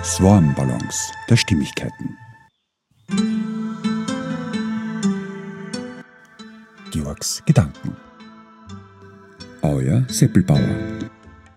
Swarmbalance der Stimmigkeiten. Georgs Gedanken. Euer Seppelbauer.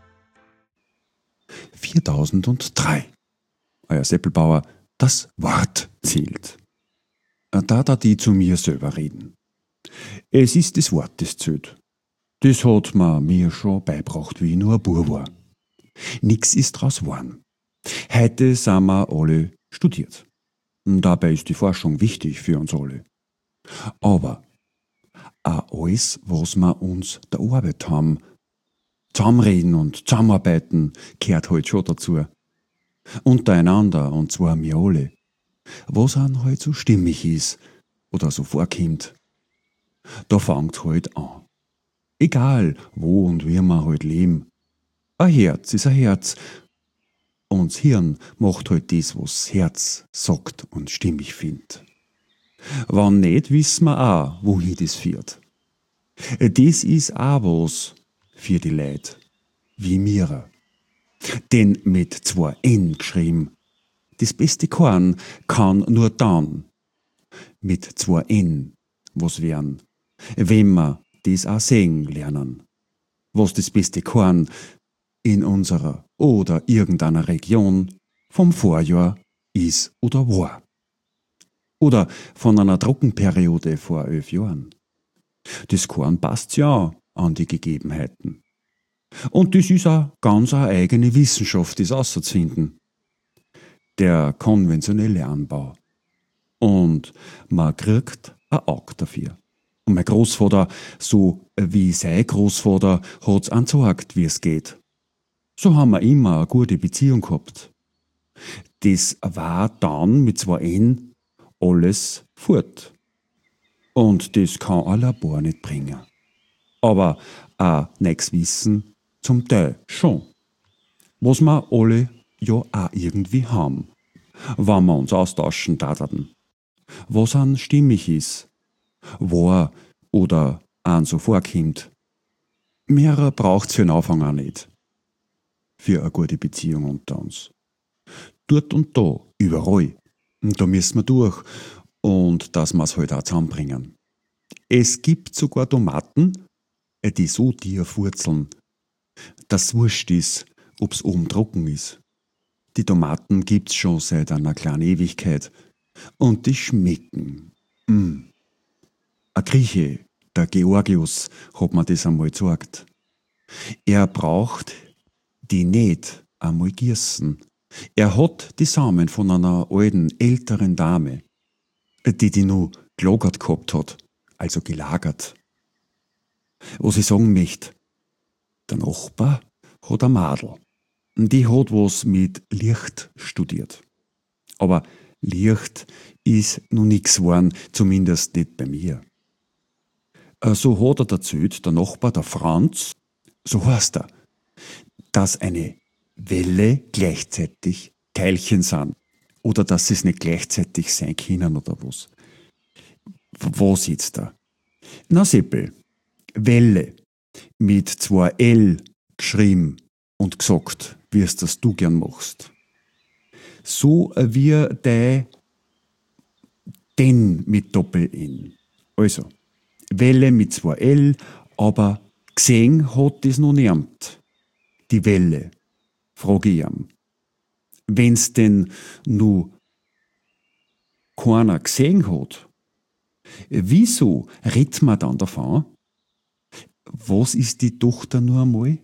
4003. Euer Seppelbauer, das Wort zählt. Da die zu mir selber reden. Es ist das Wort, das zählt. Das hat man mir schon beibracht, wie ich nur ein Bub war. Nix ist draus geworden. Heute sind wir alle studiert. Dabei ist die Forschung wichtig für uns alle. Aber auch alles, was wir uns der Arbeit haben, zusammenreden und zusammenarbeiten, gehört halt schon dazu. Untereinander, und zwar wir alle. Was an halt so stimmig ist oder so vorkommt. Da fängt halt an. Egal, wo und wie wir halt leben. Ein Herz ist ein Herz. Und das Hirn macht halt das, was das Herz sagt und stimmig findet. Wenn nicht, wissen wir auch, wohin das führt. Das ist auch was für die Leute, wie mir. Denn mit 2 N geschrieben. Das beste Korn kann nur dann mit 2 N was werden, wenn wir das auch sehen lernen. Was das beste Korn in unserer oder irgendeiner Region vom Vorjahr ist oder war. Oder von einer Trockenperiode vor 11 Jahren. Das Korn passt ja an die Gegebenheiten. Und das ist auch ganz eine eigene Wissenschaft, das auszufinden. Der konventionelle Anbau. Und man kriegt ein Auge dafür. Und mein Großvater, so wie sein Großvater, hat's angesagt, wie es geht. So haben wir immer eine gute Beziehung gehabt. Das war dann mit 2 N alles fort. Und das kann ein Labor nicht bringen. Aber auch nichts Wissen zum Teil schon. Was wir alle ja auch irgendwie haben, wenn wir uns austauschen daten. Was an stimmig ist, war oder an so vorkommt. Mehrer braucht's für den Anfang auch nicht. Für eine gute Beziehung unter uns. Dort und da, überall. Und da müssen wir durch. Und dass wir es halt auch zusammenbringen. Es gibt sogar Tomaten, die so tief wurzeln, dass es wurscht ist, ob's oben trocken ist. Die Tomaten gibt's schon seit einer kleinen Ewigkeit. Und die schmecken. Ein Grieche, der Georgius, hat mir das einmal gesagt. Er braucht die nicht einmal gießen. Er hat die Samen von einer alten, älteren Dame, die nur gelagert gehabt hat, also gelagert. Was ich sagen möchte, der Nachbar hat ein Madel. Die hat was mit Licht studiert. Aber Licht ist noch nix geworden, zumindest nicht bei mir. So hat er erzählt, der Nachbar, der Franz, so heißt er, dass eine Welle gleichzeitig Teilchen sind. Oder dass sie es nicht gleichzeitig sein können oder was. Was jetzt da? Na Seppel, Welle mit 2 L geschrieben und gesagt, wie es das du gern machst. So wie den mit Doppel-N. Also, Welle mit 2 L, aber gesehen hat das noch niemand. Die Welle, frage ich ihn. Wenn's denn nur keiner gesehen hat, wieso redet man dann davon? Was ist die Tochter nur einmal?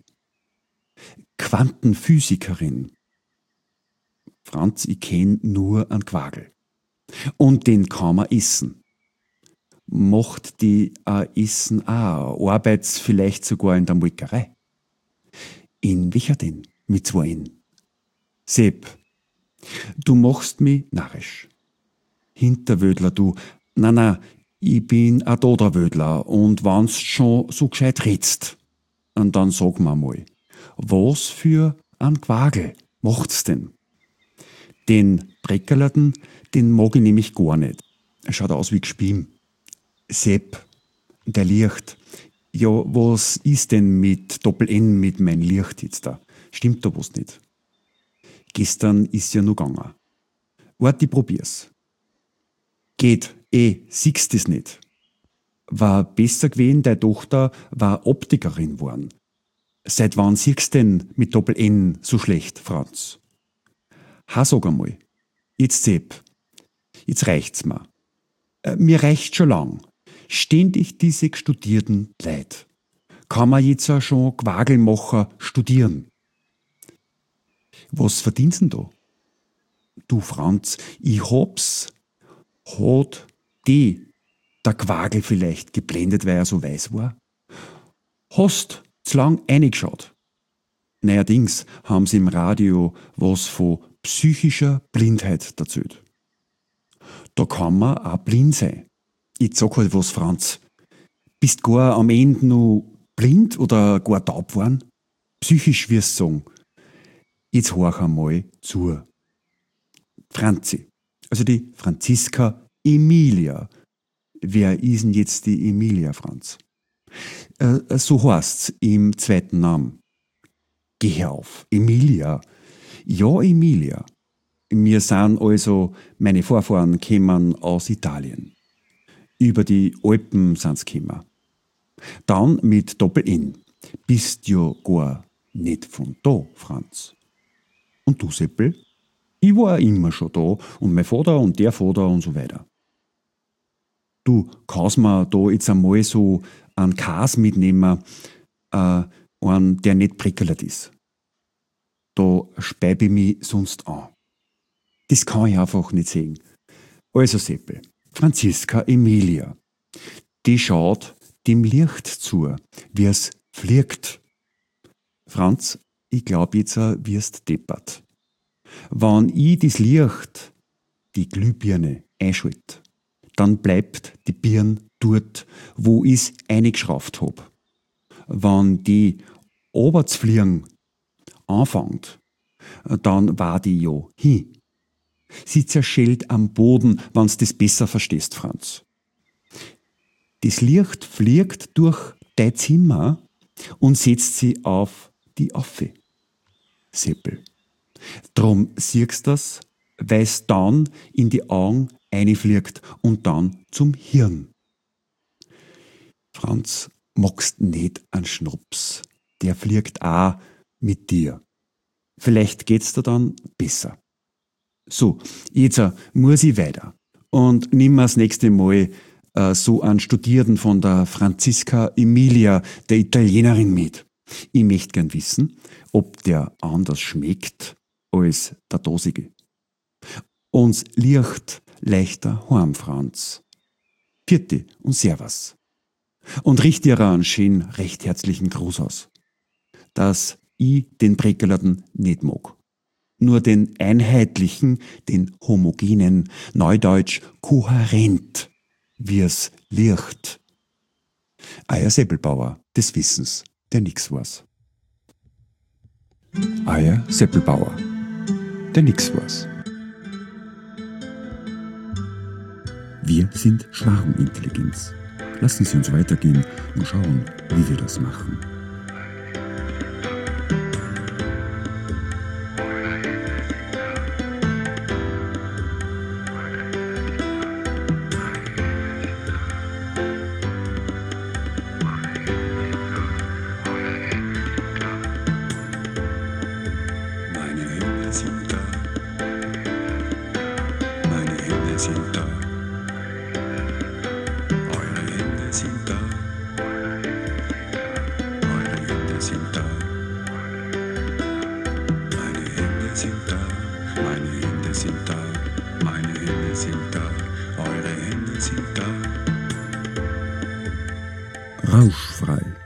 Quantenphysikerin. Franz, ich kenn nur einen Quagel. Und den kann man essen. Macht die Essen auch? Arbeit's vielleicht sogar in der Molkerei? In welcher denn? Mit 2 N. Sepp, du machst mich narrisch. Hinterwödler, du. Na, ich bin ein Doderwödler und wenn's schon so gescheit redst, und dann sag mir mal, was für ein Quagel macht's denn? Den Breckerladen, den mag ich nämlich gar nicht. Er schaut aus wie Gspim. Sepp, der Licht. Ja, was ist denn mit Doppel-N mit mein Licht jetzt da? Stimmt da was nicht? Gestern ist ja nur gegangen. Wart, ich probier's. Geht, siehst das nicht. War besser gewesen, deine Tochter war Optikerin geworden. Seit wann siehst denn mit Doppel-N so schlecht, Franz? Sag einmal, jetzt Sepp, jetzt reicht's mir. Mir reicht schon lang. Ständig diese studierten Leid. Kann man jetzt auch schon Quagelmacher studieren? Was verdienst denn da? Du Franz, ich hab's. Hat die der Quagel vielleicht geblendet, weil er so weiß war? Hast zu lang reingeschaut? Neuerdings haben sie im Radio was von psychischer Blindheit erzählt. Da kann man auch blind sein. Ich sag halt was, Franz. Bist gar am Ende noch blind oder gar taub geworden? Psychisch wirst du sagen. Jetzt horch einmal zu. Franzi, also die Franziska Emilia. Wer ist denn jetzt die Emilia, Franz? So heißt's im zweiten Namen. Geh auf, Emilia. Ja, Emilia. Wir sind also, meine Vorfahren kämen aus Italien. Über die Alpen sind's gekommen. Dann mit Doppel-N. Bist ja gar nicht von da, Franz. Und du, Seppel? Ich war immer schon da und mein Vater und der Vater und so weiter. Du, kannst mir da jetzt einmal so einen Käse mitnehmen, einen, der nicht prickelt ist. Da speibe ich mich sonst an. Das kann ich einfach nicht sehen. Also Seppel, Franziska Emilia, die schaut dem Licht zu, wie es fliegt. Franz, ich glaub jetzt wirst deppert. Wenn ich das Licht, die Glühbirne, einschalte, dann bleibt die Birne dort, wo ich's eingeschraubt hab. Wenn die runterzufliegen anfängt, dann war die ja hin. Sie zerschellt am Boden, wenn's das besser verstehst, Franz. Das Licht fliegt durch dein Zimmer und setzt sie auf die Affe. Seppel. Drum siehst das, weil's dann in die Augen einfliegt und dann zum Hirn. Franz, magst nicht an Schnaps. Der fliegt auch mit dir. Vielleicht geht's dir dann besser. So, jetzt muss ich weiter. Und nimm mir das nächste Mal so einen Studierten von der Franziska Emilia, der Italienerin, mit. Ich möchte gern wissen, ob der anders schmeckt als der Dosige. Uns Licht leichter heim, Franz. Vierte und Servus. Und richt dir einen schönen, recht herzlichen Gruß aus. Dass ich den Prägelerten nicht mag. Nur den einheitlichen, den homogenen, neudeutsch kohärent, wie's Licht. Euer Seppelbauer des Wissens, der nix weiß. Euer Seppelbauer, der nix weiß. Wir sind Schwarmintelligenz. Lassen Sie uns weitergehen und schauen, wie wir das machen. Meine Hände sind da. Meine Hände sind da. Eure Hände sind da. Eure Hände sind da. Meine Hände sind da. Meine Hände sind da. Meine Hände sind da. Eure Hände sind da. Rauschfrei.